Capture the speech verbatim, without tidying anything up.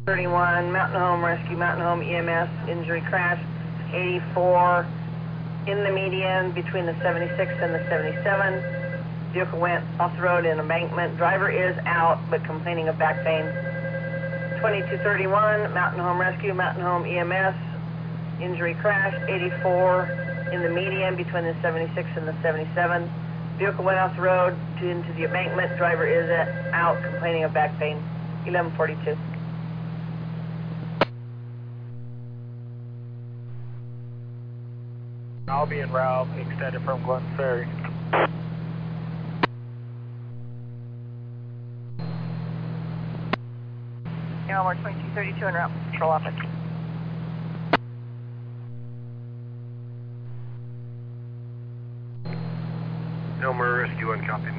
thirty-one, Mountain Home Rescue, Mountain Home E M S, injury crash, eighty-four, in the median between the seventy-six and the seventy-seven. Vehicle went off the road in embankment. Driver is out, but complaining of back pain. twenty-two thirty-one, Mountain Home Rescue, Mountain Home E M S, injury crash, eighty-four, in the median between the seventy-six and the seventy-seven. Vehicle went off the road to, into the embankment. Driver is uh, out, complaining of back pain. eleven forty-two. I'll be en route, extended from Glen Ferry. Airmark twenty-two thirty-two en route, control office. Elmer Rescue, one copy.